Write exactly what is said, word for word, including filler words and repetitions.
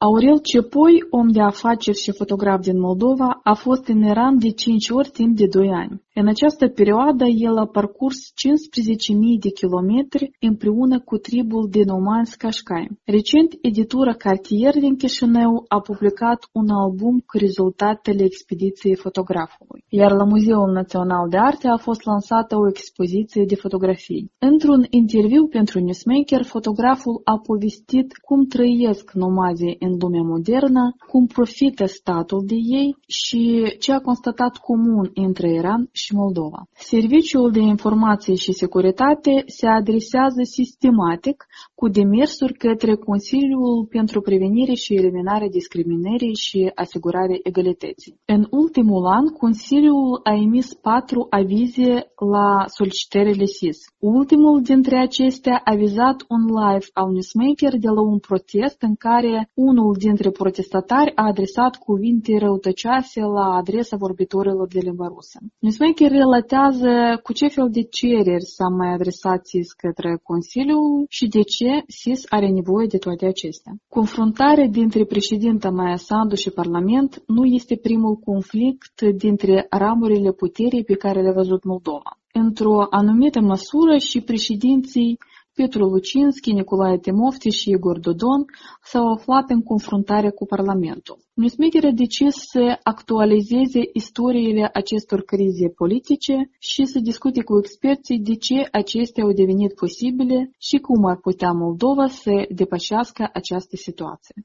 Aurel Cepoi, om de afaceri și fotograf din Moldova, a fost în Iran de cinci ori timp de doi ani. În această perioadă, el a parcurs cincisprezece mii de kilometri împreună cu tribul de nomadi Cașcai. Recent, editura Cartier din Chișinău a publicat un album cu rezultatele expediției fotografului, iar la Muzeul Național de Arte a fost lansată o expoziție de fotografii. Într-un interviu pentru Newsmaker, fotograful a povestit cum trăiesc nomazii în lumea modernă, cum profită statul de ei și ce a constatat comun între Iran și Moldova. Serviciul de Informație și Securitate se adresează sistematic cu demersuri către Consiliul pentru Prevenire și Eliminarea Discriminării și Asigurarea Egalității. În ultimul an, Consiliul a emis patru avize la solicitările S I S. Ultimul dintre acestea a vizat un live al Newsmaker de la un protest în care unul dintre protestatari a adresat cuvinte răutăcioase la adresa vorbitorilor de limba rusă. Newsmaker relatează cu ce fel de cereri s-a mai adresat S I S către Consiliu și de ce S I S are nevoie de toate acestea. Confruntarea dintre președinta Maia Sandu și Parlament nu este primul conflict dintre ramurile puterii pe care le-a văzut Moldova. Într-o anumită măsură și președinții Petru Lucinski, Nicolae Timofte și Igor Dodon s-au aflat în confruntare cu Parlamentul. Newsmaker a decis să actualizeze istoriile acestor crize politice și să discute cu experții de ce acestea au devenit posibile și cum ar putea Moldova să depășească această situație.